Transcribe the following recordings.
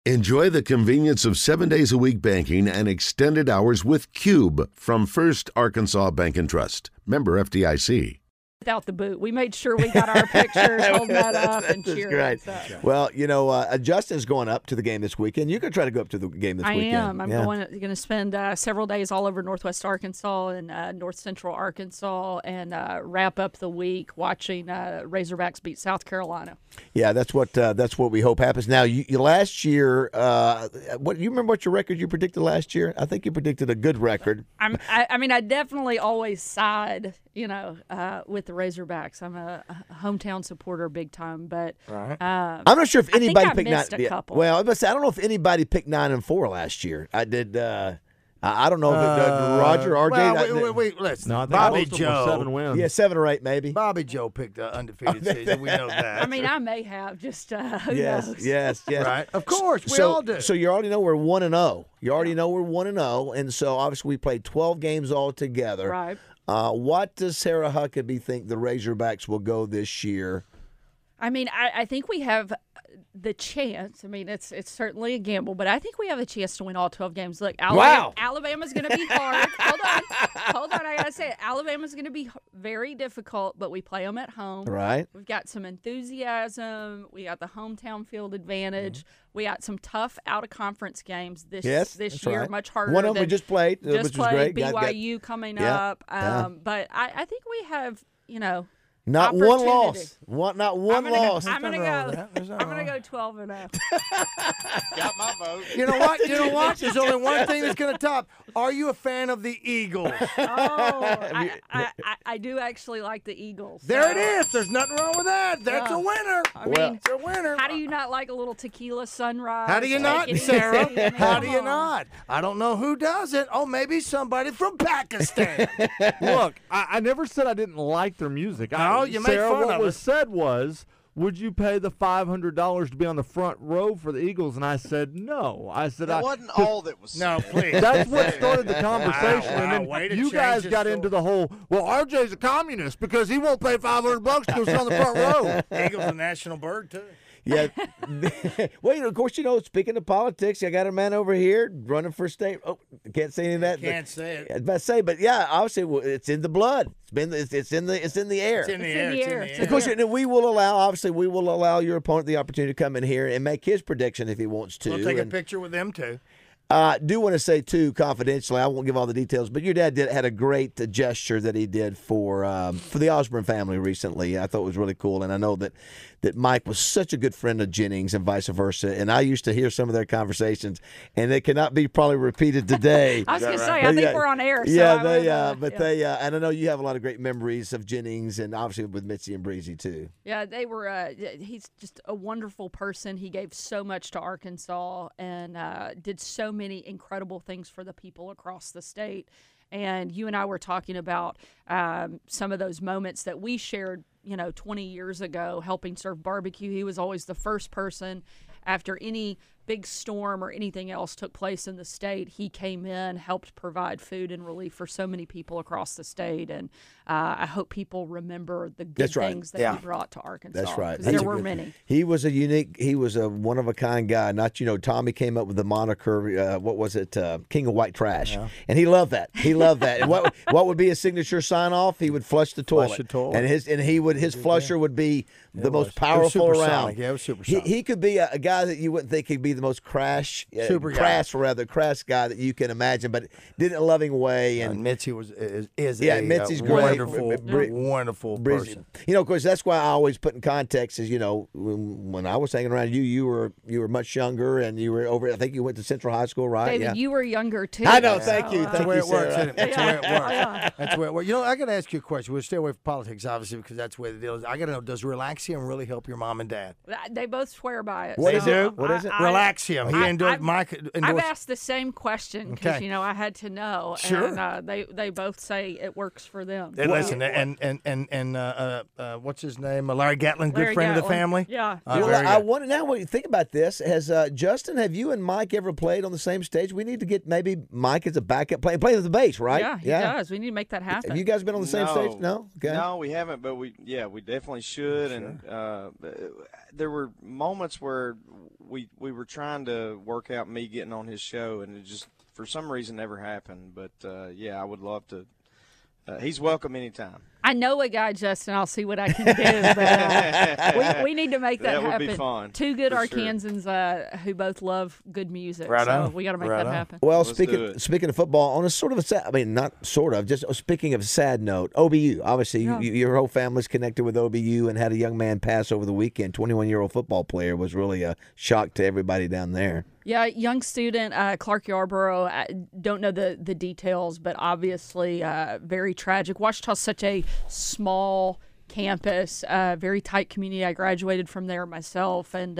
Enjoy the convenience of 7 days a week banking and extended hours with Cube from First Arkansas Bank and Trust. Member FDIC. Without the boot. We made sure we got our pictures, holding that up and cheering. Great. Well, Justin's going up to the game this weekend. You could try to go up to the game this weekend. I am. I'm going to spend several days all over Northwest Arkansas and North Central Arkansas and wrap up the week watching Razorbacks beat South Carolina. Yeah, that's what we hope happens. Now, you last year, you remember what your record you predicted last year? I think you predicted a good record. I definitely always side, with the Razorbacks. I'm a hometown supporter big time, but right. I'm not sure if anybody picked missed a couple. Well, I don't know if anybody picked 9-4 last year. I did. I don't know if Roger, RJ. Wait, listen. No, I think Bobby Joe. 7 wins. Yeah, 7 or 8 maybe. Bobby Joe picked the undefeated season. We know that. I may have just who knows? Yes. Right. Of course, we all do. So you already know we're 1-0. You already know we're 1-0, and so obviously we played 12 games all together. Right. What does Sarah Huckabee think the Razorbacks will go this year? I think we have the chance. It's certainly a gamble, but I think we have a chance to win all 12 games. Look, Alabama's going to be hard. Hold on. I got to say it. Alabama's going to be very difficult, but we play them at home. Right. We've got some enthusiasm. We got the hometown field advantage. Mm-hmm. We got some tough out-of-conference games this year, right. much harder. One of them we just played, which was great. BYU coming up. But I think we have, not one loss. Not one loss. I'm gonna go 12-0. Got my vote. You know what? There's only one thing that's gonna top. Are you a fan of the Eagles? I do actually like the Eagles. There it is. There's nothing wrong with that. That's a winner. It's a winner. How do you not like a little tequila sunrise? How do you not, Sarah? How do you not? I don't know who doesn't. Oh, maybe somebody from Pakistan. Look, I never said I didn't like their music. You made Sarah, fun what of was it. said was, would you pay the $500 to be on the front row for the Eagles? And I said no. I said that wasn't all that was said. No, please. That's what started the conversation. Wow, and way to then you change guys the got story. into the whole, well, RJ's a communist because he won't pay $500 to go sit on the front row. Eagle's a national bird, too. Yeah. Well, of course, speaking of politics, I got a man over here running for state. Oh, can't say any of that. Can't say it. I was about to say, but yeah, obviously, it's in the blood. It's in the air. It's in the air. Of course, we will allow your opponent the opportunity to come in here and make his prediction if he wants to. We'll take a picture with them, too. Do want to say, too, confidentially, I won't give all the details, but your dad had a great gesture that he did for the Osborne family recently. I thought it was really cool, and I know that Mike was such a good friend of Jennings and vice versa, and I used to hear some of their conversations, and they cannot be probably repeated today. I was going to say, I think we're on air. So and I know you have a lot of great memories of Jennings, and obviously with Mitzi and Breezy, too. Yeah, they were. He's just a wonderful person. He gave so much to Arkansas and did so many incredible things for the people across the state. And you and I were talking about some of those moments that we shared, 20 years ago, helping serve barbecue. He was always the first person after any big storm or anything else took place in the state. He came in, helped provide food and relief for so many people across the state. And I hope people remember the good things that he brought to Arkansas. That's right. Because there were many. He was a one-of-a-kind guy. Tommy came up with the moniker, what was it, King of White Trash. Yeah. And he loved that. And what would be his signature sign-off? He would flush the toilet. And his flusher would be the most powerful around. Yeah, it was super sonic. He could be a guy that you wouldn't think he'd be the most crass guy that you can imagine, but did it in a loving way. And Mitzi is Mitzi's great. Wonderful person. Of course, that's why I always put in context is, when I was hanging around you were much younger, and you were over. I think you went to Central High School, right? David, you were younger too. I know. Thank you. That's the way it works. Isn't it? That's the way it works. Yeah. That's the way it works. I got to ask you a question. We'll stay away from politics, obviously, because that's the way the deal is. I got to know: does Relaxium really help your mom and dad? They both swear by it. What is it? Relaxium. He endorsed. Mike endorsed. I've asked the same question because I had to know. Sure. And they both say it works for them. And listen, and what's his name? Larry Gatlin, good friend of the family. Yeah. I want to now. When you think about this, has Justin, have you and Mike ever played on the same stage? We need to get maybe Mike as a backup playing with the bass, right? Yeah, he does. We need to make that happen. Have you guys been on the same stage? No. Okay. No, we haven't, but we definitely should. Sure. And there were moments where we were trying to work out me getting on his show, and it just for some reason never happened. But yeah, I would love to. He's welcome anytime. I know a guy, Justin. I'll see what I can do. But we need to make that happen. That would be fun. Two good for sure. Arkansans who both love good music. Right so on. we got to make Right that on. happen. Well, Let's do speaking it. of football, on a sort of a sad, I mean, not sort of, just speaking of a sad note, OBU. Obviously, Yeah. your whole family's connected with OBU and had a young man pass over the weekend. 21-year-old football player was really a shock to everybody down there. Yeah, young student, Clark Yarborough. I don't know the details, but obviously very tragic. Ouachita's such a small campus, very tight community. I graduated from there myself, and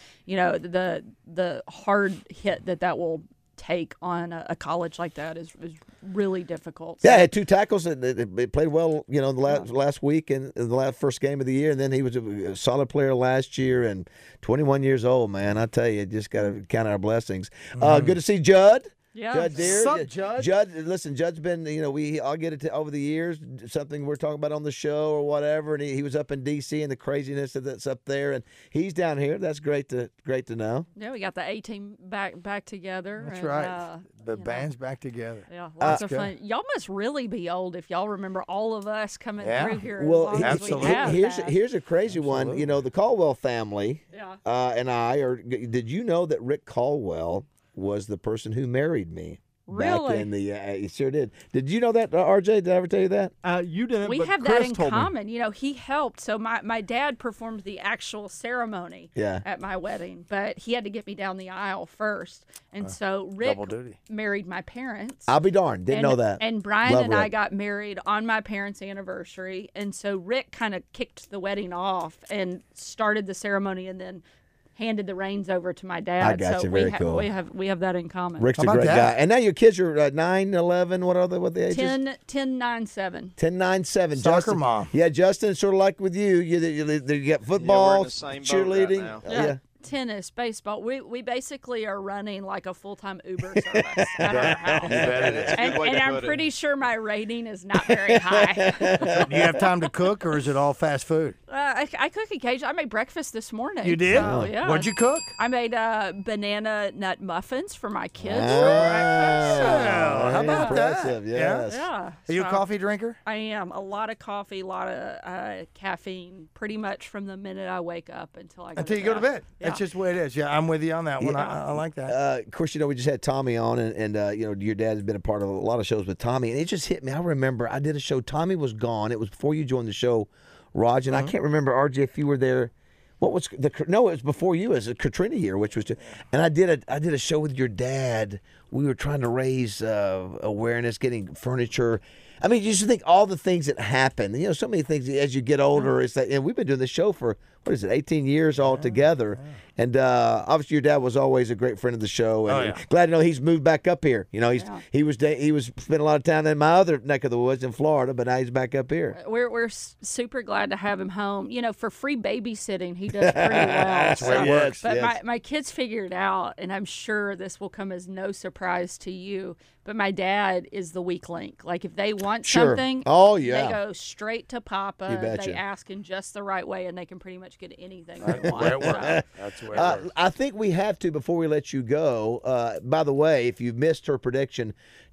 the hard hit that will take on a college like that is really difficult. Yeah, So- had 2 tackles. They played well, the last week and the first game of the year. And then he was a solid player last year and 21 years old, man. I tell you, just got to count our blessings. Good to see Judd. Yeah. Judd Deere. Sup, Judd? Judd, listen, Judd's been, I'll get it over the years, something we're talking about on the show or whatever. And he was up in D.C. and the craziness that's up there. And he's down here. That's great to know. Yeah, we got the A team back together. That's and, right. The you know, band's back together. Yeah, lots of good. fun. Y'all must really be old if y'all remember all of us coming Yeah. through here. Well, as long as we absolutely. have that. here's a crazy one. The Caldwell family Yeah. and I are. Did you know that Rick Caldwell was the person who married me? Really? Back in the he sure did. Did you know that, RJ? Did I ever tell you that? You didn't. We but have Chris that in told me. common. He helped. So my dad performed the actual ceremony Yeah. at my wedding, but he had to get me down the aisle first. And so Rick double duty. married my parents. I'll be darned. Didn't know that. And Brian Love and I Rick. got married on my parents' anniversary. And so Rick kind of kicked the wedding off and started the ceremony and then handed the reins over to my dad. I got so you. Very cool. we have that in common. Rick's How a about great that? guy. And now your kids are 9, 11. What are they? What the ages? 10, 9, 7. 10, 9, 7. Soccer Justin, mom. Yeah, Justin, sort of like with you. You got football, the same boat cheerleading. right now. Yeah. Tennis, baseball. We basically are running like a full-time Uber service at our house. That's a good And, way and to I'm put it. pretty sure my rating is not very high. Do you have time to cook, or is it all fast food? I cook occasionally. I made breakfast this morning. You did? So, yeah. What'd you cook? I made banana nut muffins for my kids Ah, for breakfast. how about that? impressive, Yeah. yes. Yeah. Are you a so coffee drinker? I am. A lot of coffee, a lot of caffeine, pretty much from the minute I wake up until I go Until to you go to bed. Yeah. That's just the way it is. Yeah, I'm with you on that one. Yeah. I like that. Of course, we just had Tommy on, and your dad has been a part of a lot of shows with Tommy, and it just hit me. I remember I did a show. Tommy was gone. It was before you joined the show, Raj, and I can't remember, RJ, if you were there. What was no? It was before you. It was a Katrina year, which was, and I did a show with your dad. We were trying to raise awareness, getting furniture. I mean, you just think all the things that happen. So many things as you get older. It's like, and we've been doing this show for 18 years all together. And obviously, your dad was always a great friend of the show. And glad to know he's moved back up here. He was spent a lot of time in my other neck of the woods in Florida, but now he's back up here. We're super glad to have him home. For free babysitting, he does pretty well. That's where it works. But Yes. my kids figured out, and I'm sure this will come as no surprise to you, but my dad is the weak link. Like, if they want Sure. something, Oh, yeah. they go straight to Papa. You betcha. They ask in just the right way, and they can pretty much get anything they want. Where it works. So, That's where it works. I think we have to, before we let you go. By the way, if you missed her prediction,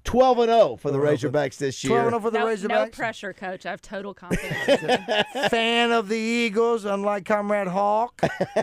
12-0 for the Razorbacks this year. 12-0 for the no Razorbacks. pressure, Coach. I have total confidence. in you. Fan of the Eagles, unlike Comrade Hawk.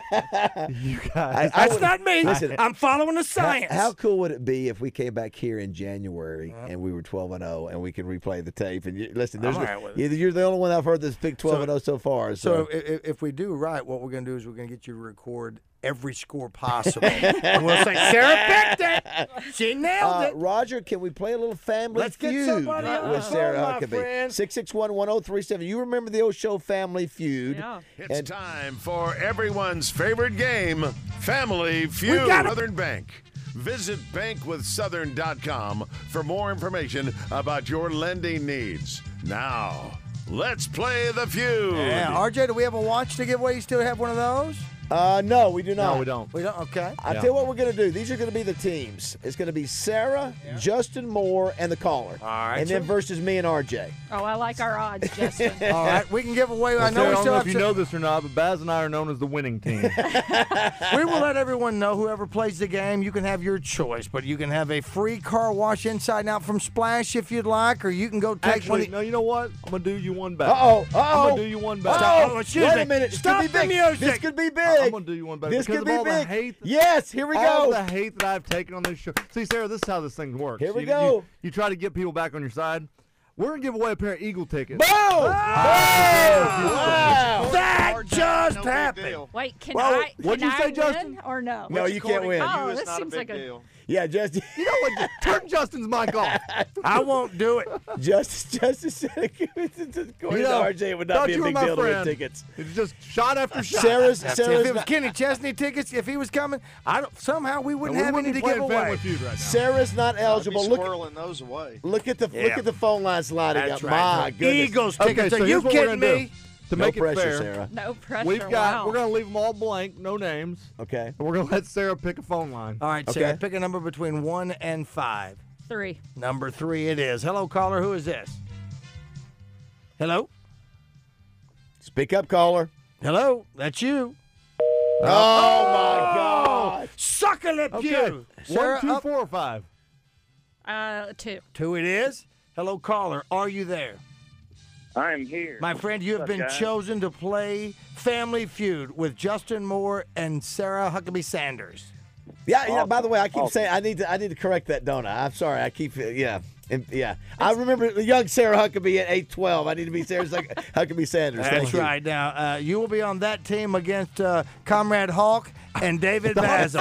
You guys. That's not me. Listen, I'm following the science. How cool would it be if we came back here in January and we were 12-0 and we can replay the tape? And listen, I'm all right with it. you're the only one I've heard that's picked 12-0 so far. So if we do right, what we're going to do is we're going to get you to record every score possible. And we'll say, Sarah picked it. She nailed it. Roger, can we play a little Family Let's get Feud somebody on with the Sarah phone, my Huckabee? friend. 661-1037. You remember the old show Family Feud? Yeah. It's time for everyone's favorite game, Family Feud. got it. Southern Bank. Visit bankwithsouthern.com for more information about your lending needs. Now, let's play the feud. Yeah, RJ, do we have a watch to give away? You still have one of those? No, we do not. No, we don't. We don't. Okay. I'll tell you what we're going to do. These are going to be the teams. It's going to be Sarah, Justin Moore, and the caller. All right, And then versus me and RJ. Oh, I like our odds, Justin. All right, we can give away. Well, I know Sarah, we I don't still know have if you know this or not, but Baz and I are known as the winning team. We will let everyone know. Whoever plays the game, you can have your choice, but you can have a free car wash inside and out from Splash if you'd like, or you can go take Actually, one. no, you know what? I'm going to do you one better. Uh-oh. I'm going to do you one better. Oh, excuse Wait me. a minute. This Stop could be the big. music. This could be big. I'm going to do you one better. This because could be of all big. the hate. Yes, here we All go. the hate that I've taken on this show. See, Sarah, this is how this thing works. Here we You- go. You try to get people back on your side. We're going to give away a pair of Eagle tickets. Boom! Wow. That RJ, just no big happened. deal. Wait, can Well, I? what'd can you say, I Justin? win or no? No, you can't win. Oh, It's this not seems a big like a- deal. Yeah, Justin. You know what? Turn Justin's mic off. I won't do it. Justin said, according You know, to RJ, it would not thought be a you were big my deal to win friend. tickets. It's just shot after shot. Sarah's If it was not, Kenny Chesney tickets, if he was coming, somehow we wouldn't We have wouldn't any be to give playing away. Family Feud right now. Sarah's not I'd be eligible. Look, squirreling those away. look at the Yeah. phone lines lighting That's up. right. My goodness. Eagles Okay, tickets. so Are here's you what we're kidding gonna me? do. To No make pressure, it fair, Sarah. No pressure. we're wow. going to leave them all blank, no names. Okay. And we're going to let Sarah pick a phone line. All right, Sarah, Okay. pick a number between 1 and 5. 3. Number 3 it is. Hello, caller. Who is this? Hello? Speak up, caller. Hello? That's you. Oh, my God. Suckle it, Okay. you. Sarah, 1, 2, up 4, or 5. 2. 2 it is. Hello, caller. Are you there? I am here. My friend, you have been guys? chosen to play Family Feud with Justin Moore and Sarah Huckabee Sanders. Yeah, by the way, I keep saying I need to correct that, don't I? I'm sorry. I keep yeah. I remember the young Sarah Huckabee at 8-12. I need to be Sarah Huckabee Sanders. That's Thank you. right. Now, you will be on that team against Comrade Hawk and David Basil.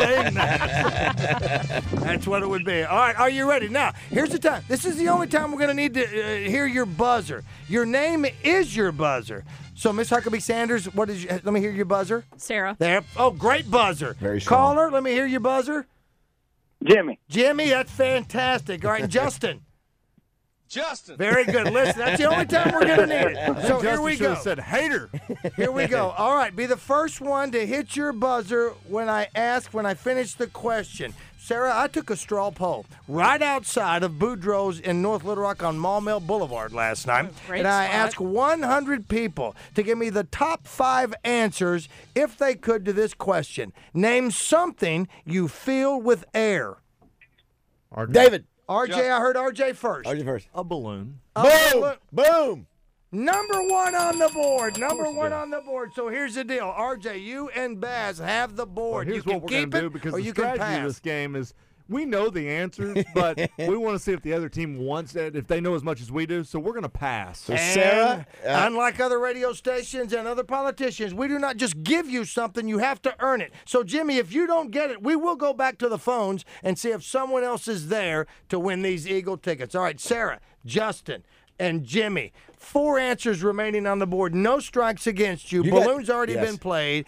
That's what it would be. All right, are you ready? Now, here's the time. This is the only time we're going to need to hear your buzzer. Your name is your buzzer. So, Miss Huckabee Sanders, let me hear your buzzer. Sarah. There. Oh, great buzzer. Very strong. Caller, let me hear your buzzer. Jimmy. Jimmy, that's fantastic. All right, Justin. Justin. Very good. Listen, that's the only time we're going to need it. So here Justin we should go. have said hater. Here we go. All right, be the first one to hit your buzzer when I finish the question. Sarah, I took a straw poll right outside of Boudreaux's in North Little Rock on Maumelle Boulevard last night. Great And I spot. asked 100 people to give me the top 5 answers, if they could, to this question. Name something you fill with air. David. RJ, I heard RJ first. RJ first. A balloon. Boom. Boom. Number 1 on the board. Number 1 on the board. So here's the deal. RJ, you and Baz have the board. Well, here's you what can we're keep going to do it because or the you can strategy of pass. this game is we know the answers, but we want to see if the other team wants it, if they know as much as we do. So we're going to pass. So Sarah, And unlike other radio stations and other politicians, we do not just give you something, you have to earn it. So, Jimmy, if you don't get it, we will go back to the phones and see if someone else is there to win these Eagle tickets. All right, Sarah, Justin, and Jimmy. 4 answers remaining on the board. No strikes against you. You got- Balloon's already yes. been played.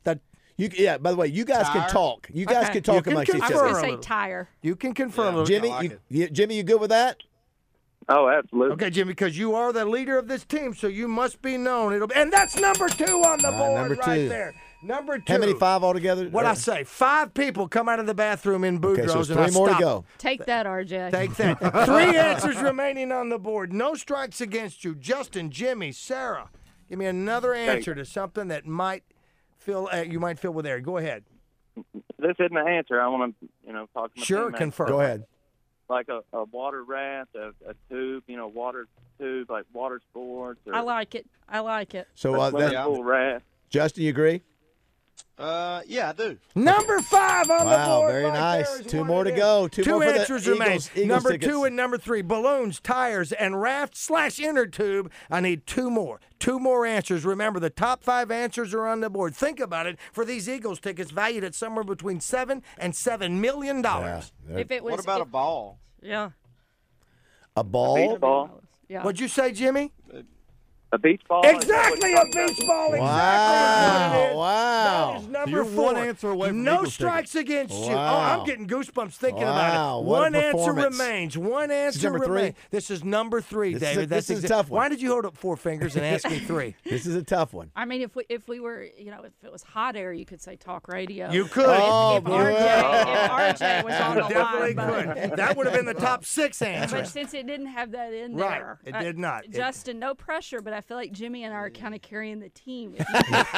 by the way, you guys can talk. You guys Okay. can talk You can amongst each I was confer. other. going to say little. tire. You can confer a little. Jimmy, I like Jimmy, you good with that? Oh, absolutely. Okay, Jimmy, because you are the leader of this team, so you must be known. And that's number 2 on the board number right 2. there. Number 2. How many 5 altogether? What I say? 5 people come out of the bathroom in Boudreaux's, Okay, so it's and I 3 more to stop. go. Take that, RJ. Take that. 3 answers remaining on the board. No strikes against you. Justin, Jimmy, Sarah, give me another answer to something that might fill you might fill with air. Go ahead. This isn't an answer. I want to, talk to my Sure, teammates. confirm. Go ahead. Like a water raft, a tube, water tube, like water sports. Or I like it. So a swimming that's pool raft. Justin, you agree? Yeah, I do. Number 5 on the Wow, board. very right nice. there is 2 what more it to is. go. 2 more for the answers remain. Eagles Number tickets. 2 and number 3. Balloons, tires, and raft/inner tube. I need 2 more. 2 more answers. Remember, the top 5 answers are on the board. Think about it. For these Eagles tickets, valued at somewhere between $7 and $7 million. Yeah. If it was, What about a ball? Yeah. A ball? Baseball. Yeah. What'd you say, Jimmy? A beach ball? Exactly, a beach ball. Exactly. Wow. what it is. Wow. That is number you're 4. one answer away from no Eagles strikes against you. Oh, Wow. I'm getting goosebumps thinking Wow, about it. what a One answer performance. remains. One answer number 3? remains. This is number 3, This is David. this is a tough one. Why did you hold up 4 fingers and ask me 3? This is a tough one. I mean, if we were, you know, if it was hot air, you could say talk radio. You could. Oh, if boy. RJ was on You the definitely line, could. That would have been the top 6 but answers. since it didn't have that in Right, there, it did not. Justin, no pressure, but I feel like Jimmy and I are kind of carrying the team. If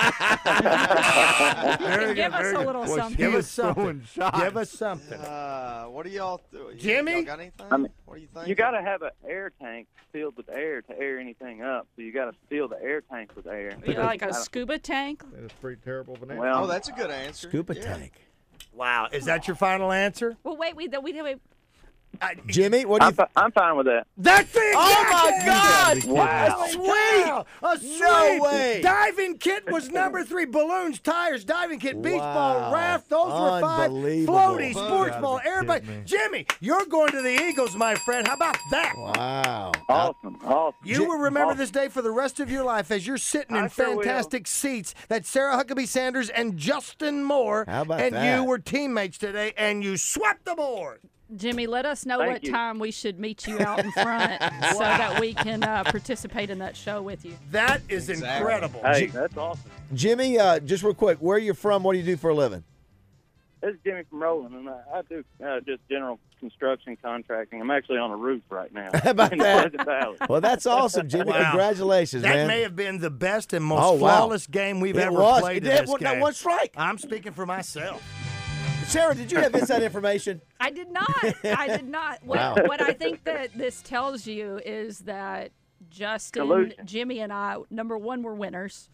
Very you give good, us very a good. little Boy, something. Give us throwing something. shots. Give us something. What do y'all Jimmy? Y'all got anything? I mean, what do you think? You got to have an air tank filled with air to air anything up. So you got to fill the air tank with air. You know, like a scuba tank. That is pretty terrible of an answer. Well, Oh, that's a good answer. Scuba Yeah. tank. Wow. Is that your final answer? Well, wait, we Jimmy, what do you I'm fine with that. That's the exact Oh, my answer! God! Wow. Sweet! A sweep! No way. Diving kit was number 3. Balloons, tires, diving kit, beach ball, Wow. raft. Those were 5. Unbelievable. Floaty, You sports gotta ball, be everybody. kidding me. Jimmy, you're going to the Eagles, my friend. How about that? Wow. Awesome. You will remember this day for the rest of your life as you're sitting in I sure will. fantastic seats that Sarah Huckabee Sanders and Justin Moore. How about and that? you were teammates today, and you swept the board. Jimmy, let us know Thank what you. time we should meet you out in front so that we can participate in that show with you. That is Exactly. incredible. Hey, that's awesome. Jimmy, just real quick, where are you from? What do you do for a living? This is Jimmy from Roland, and I do just general construction contracting. I'm actually on a roof right now. How about in that? Pleasant Valley. Well, that's awesome, Jimmy. Wow. Congratulations, That man. may have been the best and most Oh, wow. flawless game we've It ever was. played It in did. this Not game. one strike. I'm speaking for myself. Sarah, did you have inside information? I did not. I did not. Wow. What I think that this tells you is that Justin, Collusion. Jimmy, and I, number one, we're winners.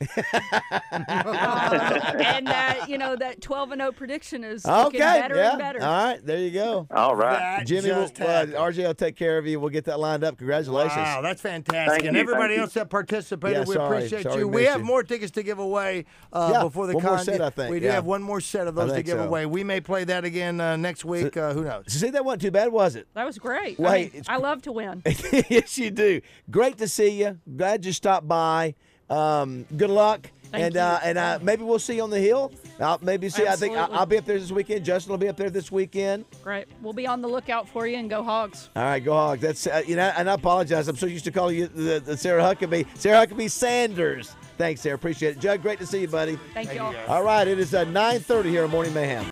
And that, you know, that 12-0 prediction is looking better yeah. and better. All right, there you go. All right. That Jimmy, just will, happened. RJ will take care of you. We'll get that lined up. Congratulations. Wow, that's fantastic. Thank and you, everybody thank you. else that participated, Yeah, we sorry. appreciate Sorry you. we We missed have you. more tickets to give away Yeah, before the one more con. set, I think, We do yeah. have one more set of I those to think give so. away. We may play that again next week. Who knows? See, that wasn't too bad, was it? That was great. Well, I, hey, mean, it's- I love to win. Yes, you do. Great to see you. Glad you stopped by. Good luck. Thank And maybe we'll see you on the hill. Maybe see. I think Absolutely. I'll be up there this weekend. Justin will be up there this weekend. Great. We'll be on the lookout for you and go Hogs. All right, go Hogs. That's and I apologize. I'm so used to calling you the Sarah Huckabee Sanders. Thanks, Sarah. Appreciate it. Judd, great to see you, buddy. Thank you all. All right, it is 9:30 here on Morning Mayhem.